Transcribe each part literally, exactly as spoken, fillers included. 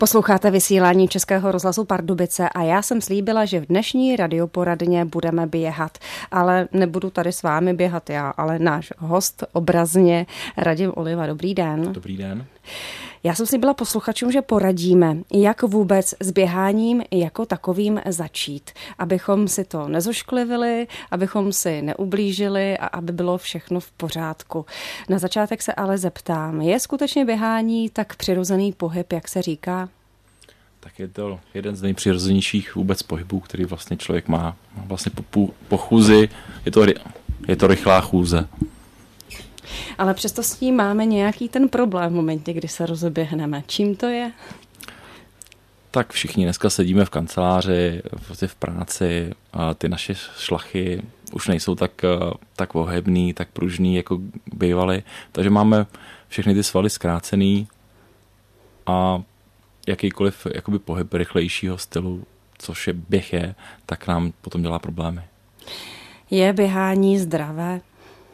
Posloucháte vysílání Českého rozhlasu Pardubice a já jsem slíbila, že v dnešní radioporadně budeme běhat. Ale nebudu tady s vámi běhat já, ale náš host obrazně Radim Oliva. Dobrý den. Dobrý den. Já jsem slíbila posluchačům, že poradíme, jak vůbec s běháním jako takovým začít. Abychom si to nezošklivili, abychom si neublížili a aby bylo všechno v pořádku. Na začátek se ale zeptám, je skutečně běhání tak přirozený pohyb, jak se říká? Tak je to jeden z nejpřirozenějších vůbec pohybů, který vlastně člověk má. Vlastně po, po chůzi je to, je to rychlá chůze. Ale přesto s tím máme nějaký ten problém v momentě, kdy se rozeběhneme. Čím to je? Tak všichni dneska sedíme v kanceláři, v práci a ty naše šlachy už nejsou tak, tak ohebný, tak pružný, jako bývaly. Takže máme všechny ty svaly zkrácený a jakýkoliv jakoby pohyb rychlejšího stylu, což je běh je, tak nám potom dělá problémy. Je běhání zdravé?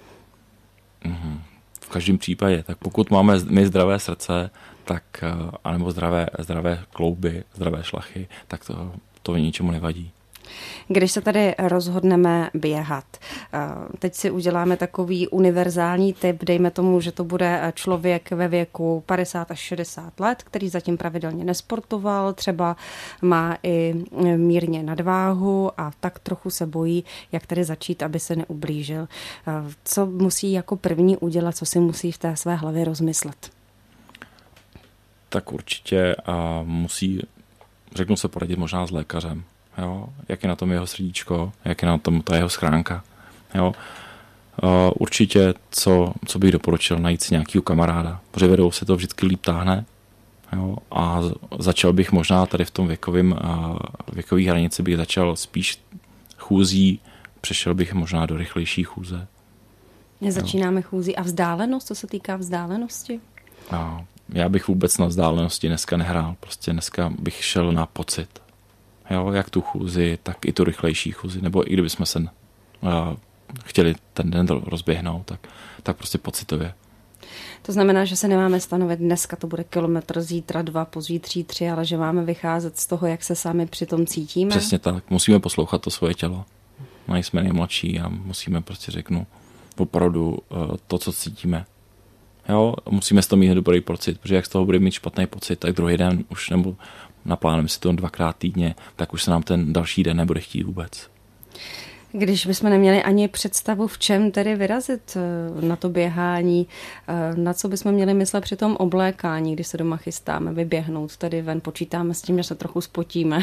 V každém případě. Tak pokud máme my zdravé srdce, tak, anebo zdravé, zdravé klouby, zdravé šlachy, tak to, to ničemu nevadí. Když se tady rozhodneme běhat, teď si uděláme takový univerzální tip, dejme tomu, že to bude člověk ve věku padesát až šedesát let, který zatím pravidelně nesportoval, třeba má i mírně nadváhu a tak trochu se bojí, jak tady začít, aby se neublížil. Co musí jako první udělat, co si musí v té své hlavě rozmyslet? Tak určitě a musí, řeknu se poradit možná s lékařem. Jo, jak je na tom jeho srdíčko, jak je na tom ta jeho schránka. Jo. Uh, určitě, co, co bych doporučil, najít si nějakýho kamaráda, protože vedou se to vždycky líp táhne. Jo, a začal bych možná tady v tom věkovém uh, věkový hranici bych začal spíš chůzí, přešel bych možná do rychlejší chůze. Začínáme chůzí. A vzdálenost, co se týká vzdálenosti? A já bych vůbec na vzdálenosti dneska nehrál, prostě dneska bych šel na pocit. Jo, jak tu chůzi, tak i tu rychlejší chůzi, nebo i kdybychom se uh, chtěli ten den rozběhnout, tak, tak prostě pocitově. To znamená, že se nemáme stanovit dneska to bude kilometr, zítra dva, pozítří tři, ale že máme vycházet z toho, jak se sami při tom cítíme? Přesně tak, musíme poslouchat to svoje tělo. Nejsme nejmladší a musíme prostě řeknu opravdu uh, to, co cítíme. Jo, musíme z toho mít dobrý pocit, protože jak z toho bude mít špatný pocit, tak druhý den už nebo naplánujeme si to dvakrát týdně, tak už se nám ten další den nebude chtít vůbec. Když bychom neměli ani představu, v čem tedy vyrazit na to běhání, na co bychom měli myslet při tom oblékání, když se doma chystáme vyběhnout tady ven, počítáme s tím, že se trochu spotíme.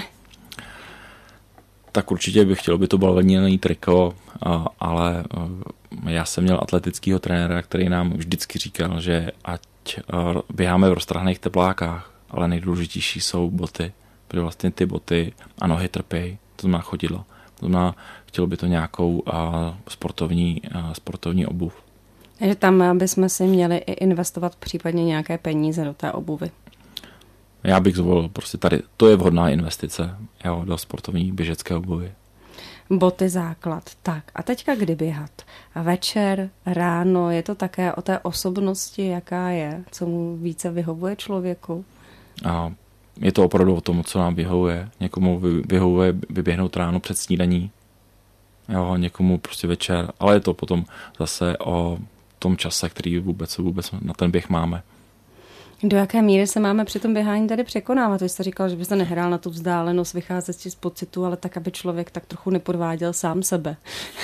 Tak určitě bych chtěl, by to bylo lněný triko, ale já jsem měl atletického trenéra, který nám vždycky říkal, že ať běháme v roztrhaných teplákách, ale nejdůležitější jsou boty, protože vlastně ty boty a nohy trpějí, to znamená chodidlo. To znamená, chtělo by to nějakou a, sportovní, a, sportovní obuv. Takže tam bychom si měli i investovat případně nějaké peníze do té obuvy. Já bych zvolil, prostě tady, to je vhodná investice, jo, do sportovní běžecké obuvy. Boty základ. Tak a teďka kdy běhat? A večer, ráno, je to také o té osobnosti, jaká je, co mu více vyhovuje člověku? A je to opravdu o tom, co nám vyhovuje. Někomu vyhovuje vyběhnout ráno před snídaní, jo, někomu prostě večer, ale je to potom zase o tom čase, který vůbec, vůbec na ten běh máme. Do jaké míry se máme při tom běhání tady překonávat? Vy jste říkal, že byste nehrál na tu vzdálenost, vycházet si z pocitu, ale tak, aby člověk tak trochu nepodváděl sám sebe.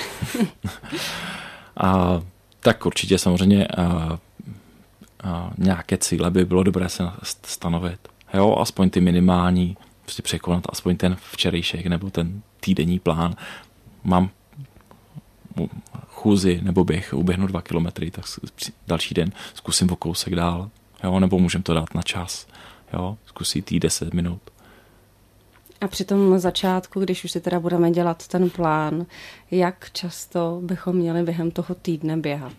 a, tak určitě samozřejmě a, a, nějaké cíle by bylo dobré se stanovit. Jo, aspoň ty minimální, prostě překonat aspoň ten včerejšek nebo ten týdenní plán. Mám chůzi nebo běh, uběhnu dva kilometry, tak další den zkusím o kousek dál. Jo, nebo můžeme to dát na čas. Jo, zkusit jít deset minut. A při tom začátku, když už si teda budeme dělat ten plán, jak často bychom měli během toho týdne běhat?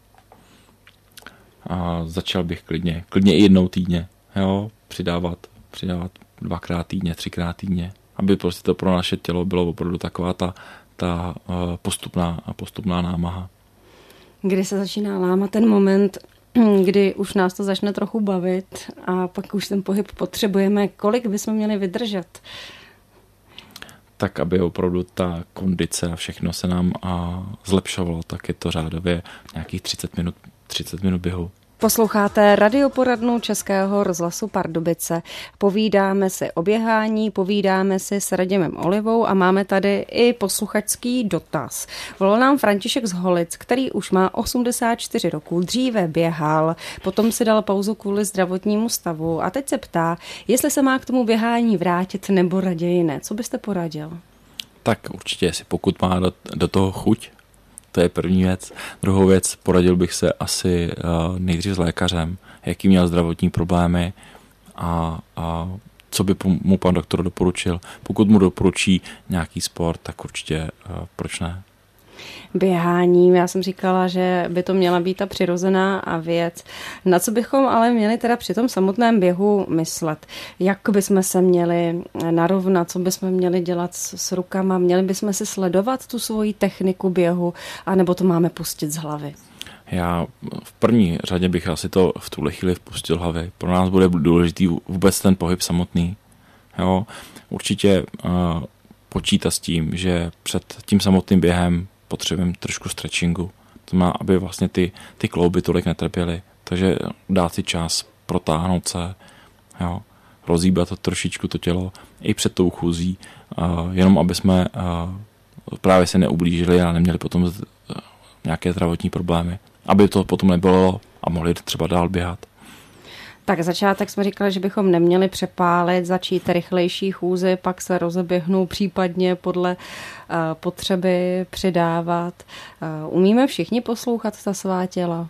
A začal bych klidně, klidně i jednou týdně. Jo, přidávat, přidávat dvakrát týdně, třikrát týdně, aby prostě to pro naše tělo bylo opravdu taková ta, ta postupná, postupná námaha. Kdy se začíná lámat ten moment, kdy už nás to začne trochu bavit a pak už ten pohyb potřebujeme, kolik bychom měli vydržet? Tak, aby opravdu ta kondice a všechno se nám a zlepšovalo, tak je to řádově nějakých třicet minut, třicet minut běhu. Posloucháte radioporadnu Českého rozhlasu Pardubice. Povídáme si o běhání, povídáme si s Radimem Olivou a máme tady i posluchačský dotaz. Volal nám František z Holic, který už má osmdesát čtyři roků, dříve běhal, potom si dal pauzu kvůli zdravotnímu stavu a teď se ptá, jestli se má k tomu běhání vrátit nebo raději ne. Co byste poradil? Tak určitě, jestli pokud má do, do toho chuť, to je první věc. Druhou věc, poradil bych se asi uh, nejdřív s lékařem, jaký měl zdravotní problémy a, a co by mu pan doktor doporučil. Pokud mu doporučí nějaký sport, tak určitě uh, proč ne. Běhání, já jsem říkala, že by to měla být ta přirozená věc. Na co bychom ale měli teda při tom samotném běhu myslet? Jak bychom se měli narovnat, co bychom měli dělat s, s rukama? Měli bychom si sledovat tu svoji techniku běhu, anebo to máme pustit z hlavy? Já v první řadě bych asi to v tuhle chvíli vpustil hlavy. Pro nás bude důležitý vůbec ten pohyb samotný. Jo? Určitě uh, počítá s tím, že před tím samotným během potřebujeme trošku stretchingu. To má, aby vlastně ty, ty klouby tolik netrpěly. Takže dát si čas, protáhnout se, jo, rozhýbat to trošičku to tělo i před tou chůzí, uh, jenom aby jsme uh, právě se neublížili a neměli potom z, uh, nějaké zdravotní problémy. Aby to potom nebolelo a mohli třeba dál běhat. Tak začátek jsme říkali, že bychom neměli přepálit, začít rychlejší chůzi, pak se rozeběhnout případně podle uh, potřeby přidávat. Uh, umíme všichni poslouchat ta svá těla?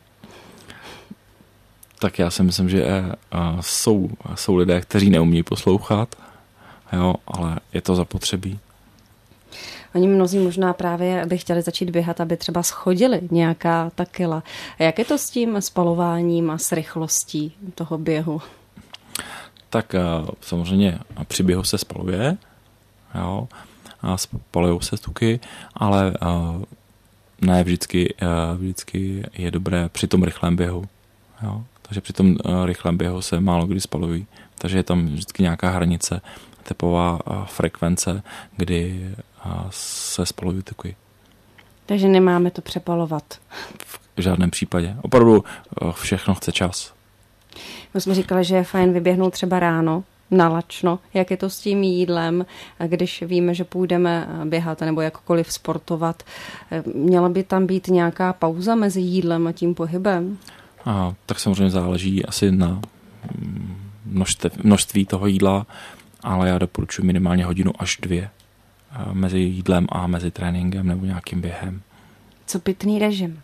Tak já si myslím, že uh, jsou, jsou lidé, kteří neumí poslouchat, jo, ale je to zapotřebí. Oni mnozí možná právě by chtěli začít běhat, aby třeba schodili nějaká ta kila. A jak je to s tím spalováním a s rychlostí toho běhu? Tak samozřejmě při běhu se spaluje, jo, a spalují se tuky, ale ne vždycky, vždycky je dobré při tom rychlém běhu. Jo. Takže při tom rychlém běhu se málo kdy spalují. Takže je tam vždycky nějaká hranice, tepová frekvence, kdy se spalují tuky. Takže nemáme to přepalovat. V žádném případě. Opravdu všechno chce čas. My jsme říkali, že je fajn vyběhnout třeba ráno, nalačno. Jak je to s tím jídlem, když víme, že půjdeme běhat nebo jakkoliv sportovat? Měla by tam být nějaká pauza mezi jídlem a tím pohybem? A, tak samozřejmě záleží asi na množství, množství toho jídla, ale já doporučuji minimálně hodinu až dvě mezi jídlem a mezi tréninkem nebo nějakým během. Co pitný režim?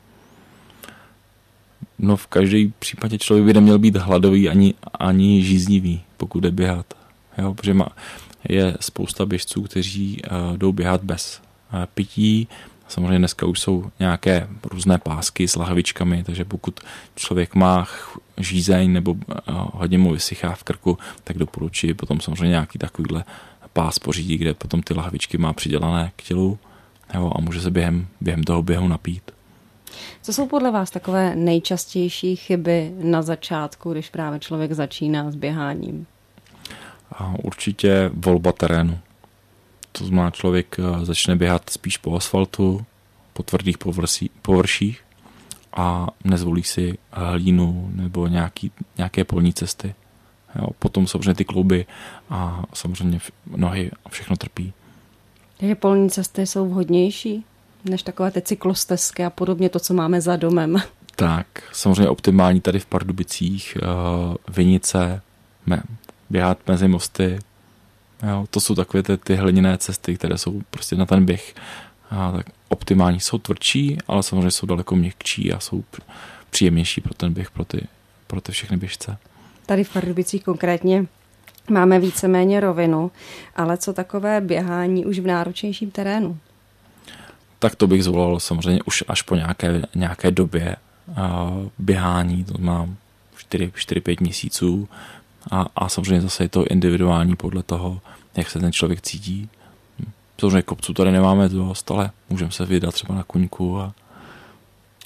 No v každém případě člověk by neměl být hladový ani, ani žíznivý, pokud jde běhat. Jo, protože má, je spousta běžců, kteří uh, jdou běhat bez uh, pití. Samozřejmě dneska už jsou nějaké různé pásky s lahvičkami, takže pokud člověk má žízeň nebo uh, hodně mu vysychá v krku, tak doporučuji potom samozřejmě nějaký takovýhle pás pořídí, kde potom ty lahvičky má přidělané k tělu, jo, a může se během, během toho běhu napít. Co jsou podle vás takové nejčastější chyby na začátku, když právě člověk začíná s běháním? A určitě volba terénu. To znamená, člověk začne běhat spíš po asfaltu, po tvrdých površí, površích a nezvolí si hlínu nebo nějaký, nějaké polní cesty. Jo, potom samozřejmě ty klouby a samozřejmě nohy a všechno trpí. Takže polní cesty jsou vhodnější než takové ty cyklostezky a podobně to, co máme za domem. Tak, samozřejmě optimální tady v Pardubicích, uh, vinice, me, běhat mezi mosty. Jo, to jsou takové ty, ty hliněné cesty, které jsou prostě na ten běh a tak optimální. Jsou tvrdší, ale samozřejmě jsou daleko měkčí a jsou příjemnější pro ten běh, pro ty, pro ty všechny běžce. Tady v Pardubicích konkrétně máme víceméně rovinu, ale co takové běhání už v náročnějším terénu? Tak to bych zvolal samozřejmě už až po nějaké, nějaké době uh, běhání, to mám čtyři pět měsíců a, a samozřejmě zase je to individuální podle toho, jak se ten člověk cítí. Samozřejmě kopců tady nemáme dost, ale můžeme se vydat třeba na kuňku. A...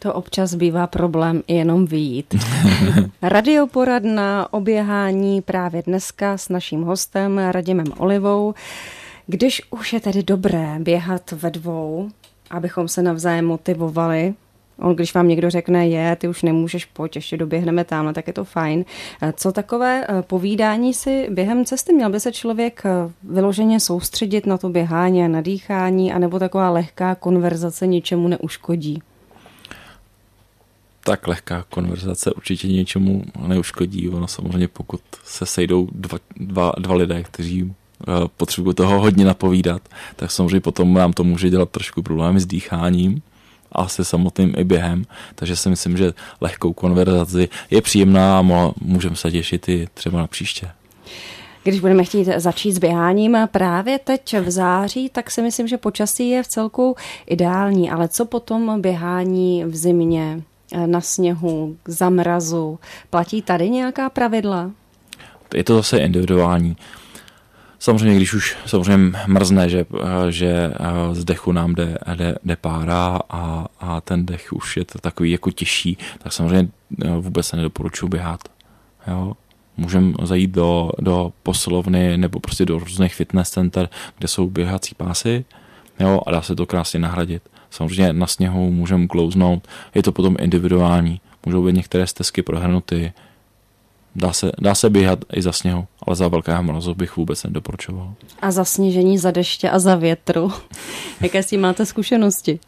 To občas bývá problém i jenom vyjít. Radioporadna o běhání právě dneska s naším hostem Radimem Olivou. Když už je tedy dobré běhat ve dvou, abychom se navzájem motivovali, on, když vám někdo řekne, je, ty už nemůžeš, pojď, ještě doběhneme tamhle, tak je to fajn. Co takové povídání si během cesty? Měl by se člověk vyloženě soustředit na to běhání a na dýchání, anebo taková lehká konverzace ničemu neuškodí? Tak lehká konverzace určitě něčemu neuškodí. Ono samozřejmě, pokud se sejdou dva, dva, dva lidé, kteří potřebují toho hodně napovídat, tak samozřejmě potom nám to může dělat trošku problémy s dýcháním a se samotným i během. Takže si myslím, že lehkou konverzaci je příjemná a můžeme se těšit i třeba na příště. Když budeme chtít začít s běháním právě teď v září, tak si myslím, že počasí je v celku ideální. Ale co potom běhání v zimě, na sněhu, za mrazu? Platí tady nějaká pravidla? Je to zase individuální. Samozřejmě, když už samozřejmě mrzne, že, že z dechu nám jde, jde, jde pára a, a ten dech už je to takový jako těžší, tak samozřejmě vůbec se nedoporučuji běhat. Jo? Můžeme zajít do, do posilovny nebo prostě do různých fitness center, kde jsou běhací pásy, jo? A dá se to krásně nahradit. Samozřejmě na sněhu můžeme klouznout, je to potom individuální. Můžou být některé stezky prohrnuty, Dá se, dá se běhat i za sněhu, ale za velkého mrazu bych vůbec nedoporučoval. A za sněžení, za deště a za větru? Jaké s tím máte zkušenosti?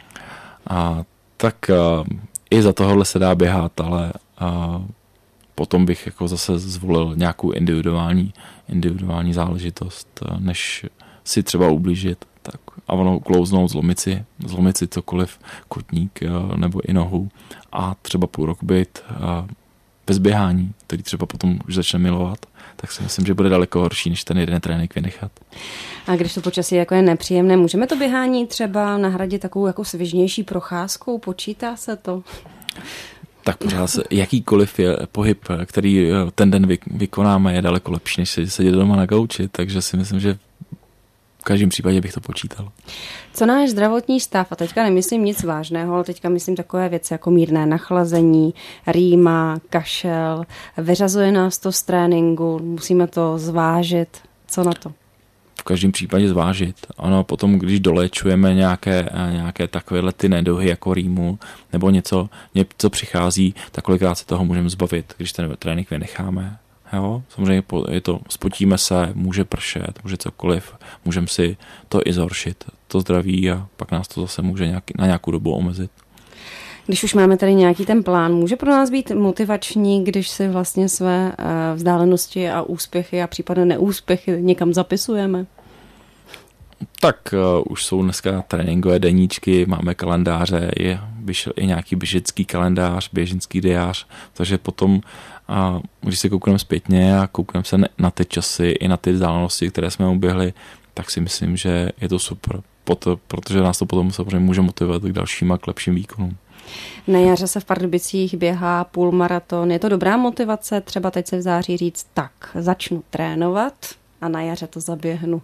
A, tak a, i za tohohle se dá běhat, ale a, potom bych jako zase zvolil nějakou individuální, individuální záležitost, než si třeba ublížit. Tak, a ono klouznout, zlomit si, zlomit si cokoliv, kotník a, nebo i nohu a třeba půl roku být a, bez běhání, který třeba potom už začne milovat, tak si myslím, že bude daleko horší, než ten jeden trénink vynechat. A když to počasí jako je nepříjemné, můžeme to běhání třeba nahradit takovou jako svižnější procházkou? Počítá se to? Tak pořád se, jakýkoliv je pohyb, který ten den vykonáme, je daleko lepší, než sedět doma na gauči, takže si myslím, že v každém případě bych to počítal. Co náš zdravotní stav, a teďka nemyslím nic vážného, ale teďka myslím takové věci jako mírné nachlazení, rýma, kašel, vyřazuje nás to z tréninku, musíme to zvážit. Co na to? V každém případě zvážit. Ano, potom, když doléčujeme nějaké, nějaké takovéhle ty neduhy jako rýmu nebo něco, něco přichází, tak kolikrát se toho můžeme zbavit, když ten trénink vynecháme. Jo, samozřejmě je to, spotíme se, může pršet, může cokoliv, můžeme si to i zhoršit, to zdraví a pak nás to zase může nějaký, na nějakou dobu omezit. Když už máme tady nějaký ten plán, může pro nás být motivační, když si vlastně své vzdálenosti a úspěchy a případně neúspěchy někam zapisujeme? Tak uh, už jsou dneska tréninkové deníčky, máme kalendáře, je vyšel i nějaký běžecký kalendář, běžnický diář, takže potom, uh, když se koukneme zpětně a koukneme se na ty časy i na ty vzdálenosti, které jsme uběhli, tak si myslím, že je to super, protože nás to potom samozřejmě může motivovat k dalším a k lepším výkonům. Na jaře se v Pardubicích běhá půlmaraton. Je to dobrá motivace třeba teď se v září říct, tak začnu trénovat a na jaře to zaběhnu?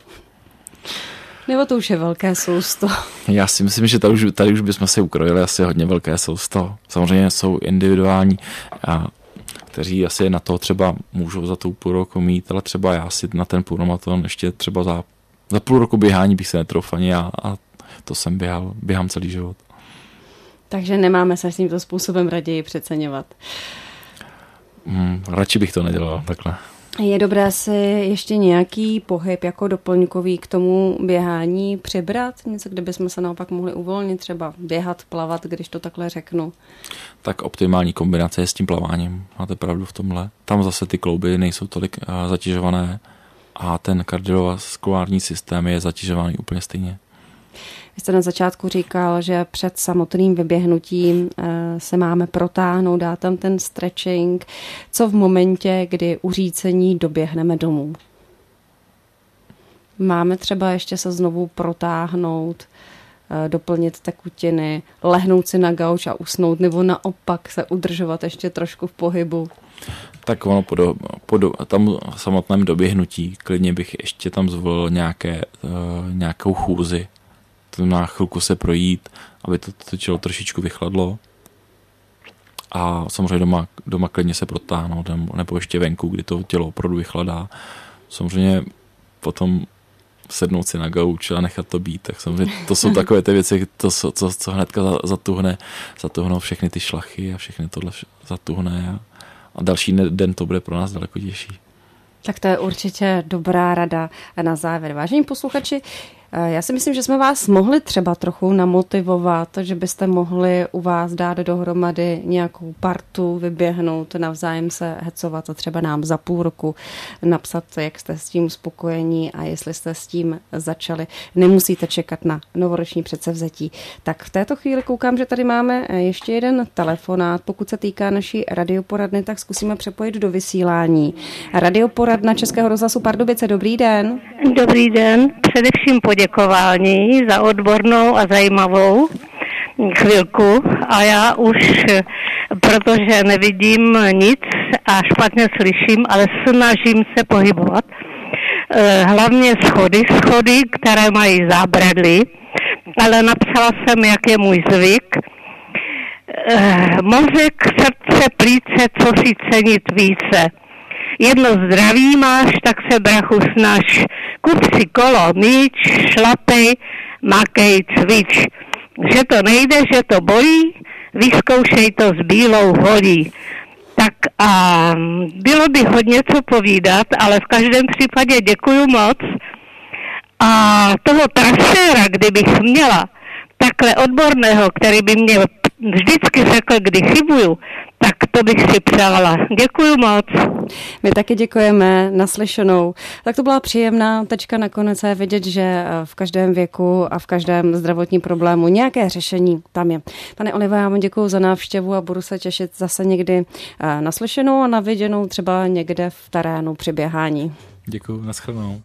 Nebo to už je velké sousto? Já si myslím, že tady už, tady už bychom si ukrojili asi hodně velké sousto. Samozřejmě jsou individuální, a kteří asi na to třeba můžou za tou půl roku mít, ale třeba já si na ten půlmaraton ještě třeba za, za půl roku běhání bych se netroufl ani já a to jsem běhal, běhám celý život. Takže nemáme se s tímto způsobem raději přeceňovat. Hmm, radši bych to nedělal takhle. Je dobré si ještě nějaký pohyb jako doplňkový k tomu běhání přibrat? Něco, kde bychom se naopak mohli uvolnit, třeba běhat, plavat, když to takhle řeknu? Tak optimální kombinace je s tím plaváním. Máte pravdu v tomhle. Tam zase ty klouby nejsou tolik uh, zatěžované a ten kardiovaskulární systém je zatěžovaný úplně stejně. Vy jste na začátku říkal, že před samotným vyběhnutím se máme protáhnout, dát tam ten stretching. Co v momentě, kdy uřícení doběhneme domů? Máme třeba ještě se znovu protáhnout, doplnit tekutiny, lehnout si na gauč a usnout, nebo naopak se udržovat ještě trošku v pohybu? Tak ono po, do, po do, tam samotném doběhnutí klidně bych ještě tam zvolil nějaké, uh, nějakou chůzi. Na chvilku se projít, aby to, to tělo trošičku vychladlo A samozřejmě doma, doma klidně se protáhnout, nebo ještě venku, kdy to tělo opravdu vychladá. Samozřejmě potom sednout si na gauč a nechat to být. Tak samozřejmě to jsou takové ty věci, to, co, co, co hnedka zatuhne, zatuhnou všechny ty šlachy a všechny tohle zatuhne a, a další den to bude pro nás daleko těžší. Tak to je určitě dobrá rada na závěr. Vážení posluchači, já si myslím, že jsme vás mohli třeba trochu namotivovat, že byste mohli u vás dát dohromady nějakou partu, vyběhnout, navzájem se hecovat a třeba nám za půl roku napsat, jak jste s tím spokojení a jestli jste s tím začali. Nemusíte čekat na novoroční předsevzetí. Tak v této chvíli koukám, že tady máme ještě jeden telefonát. Pokud se týká naší radioporadny, tak zkusíme přepojit do vysílání. Radioporadna Českého rozhlasu Pardubice, dobrý den. Dobrý den, především poděkování za odbornou a zajímavou chvilku a já už, protože nevidím nic a špatně slyším, ale snažím se pohybovat. Hlavně schody, schody, které mají zábradlí, ale napsala jsem, jak je můj zvyk. Mozek, srdce, plíce, co si cenit více. Jedno zdraví máš, tak se brachu snaž. Kup si kolo, míč, šlapej, makej, cvič. Že to nejde, že to bolí, vyzkoušej to s bílou holí. Tak a bylo by hodně co povídat, ale v každém případě děkuju moc. A toho traséra, kdybych měla, takhle odborného, který by mě vždycky řekl, kdy chybuju, tak to bych si přála. Děkuju moc. My taky děkujeme, naslyšenou. Tak to byla příjemná tečka nakonec je vidět, že v každém věku a v každém zdravotním problému nějaké řešení tam je. Pane Olivo, já vám děkuju za návštěvu a budu se těšit zase někdy naslyšenou a naviděnou třeba někde v terénu při běhání. Děkuju, nashledanou.